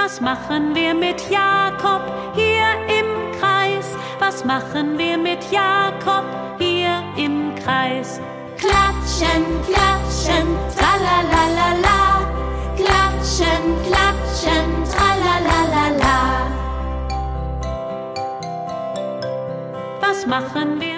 Was machen wir mit Jakob hier im Kreis? Was machen wir mit Jakob hier im Kreis? Klatschen, klatschen, tralalala. Klatschen, klatschen, tralalala. Was machen wir